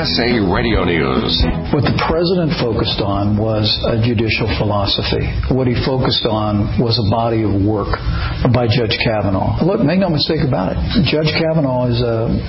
USA Radio News. What the president focused on was a judicial philosophy. What he focused on was a body of work by Judge Kavanaugh. Look, make no mistake about it. Judge Kavanaugh is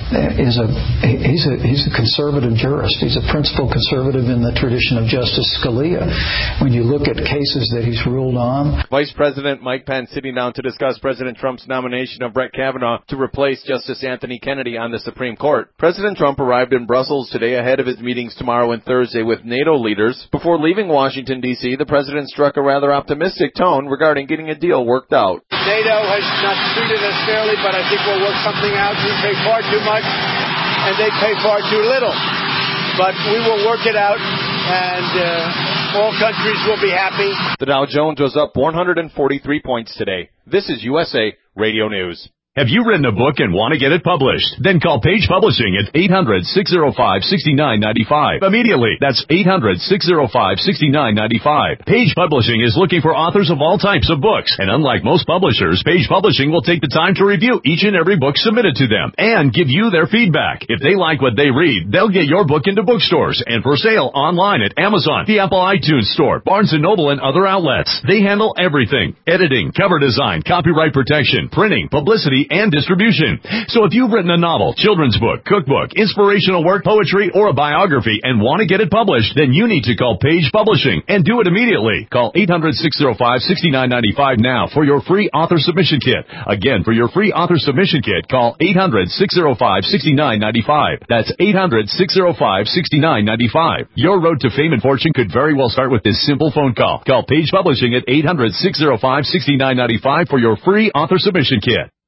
a conservative jurist. He's a principal conservative in the tradition of Justice Scalia. When you look at cases that he's ruled on. Vice President Mike Pence sitting down to discuss President Trump's nomination of Brett Kavanaugh to replace Justice Anthony Kennedy on the Supreme Court. President Trump arrived in Brussels today ahead of his meetings tomorrow and Thursday with NATO leaders. Before leaving Washington, D.C., the president struck a rather optimistic tone regarding getting a deal worked out. NATO has not treated us fairly, but I think we'll work something out. We pay far too much, and they pay far too little. But we will work it out, and all countries will be happy. The Dow Jones was up 143 points today. This is USA Radio News. Have you written a book and want to get it published? Then call Page Publishing at 800-605-6995. Immediately. That's 800-605-6995. Page Publishing is looking for authors of all types of books. And unlike most publishers, Page Publishing will take the time to review each and every book submitted to them and give you their feedback. If they like what they read, they'll get your book into bookstores and for sale online at Amazon, the Apple iTunes Store, Barnes & Noble, and other outlets. They handle everything: editing, cover design, copyright protection, printing, publicity, and distribution. So if you've written a novel, children's book, cookbook, inspirational work, poetry, or a biography and want to get it published, then you need to call Page Publishing and do it immediately. Call 800-605-6995 now for your free author submission kit. Again, for your free author submission kit, call 800-605-6995. That's 800-605-6995. Your road to fame and fortune could very well start with this simple phone call. Call Page Publishing at 800-605-6995 for your free author submission kit.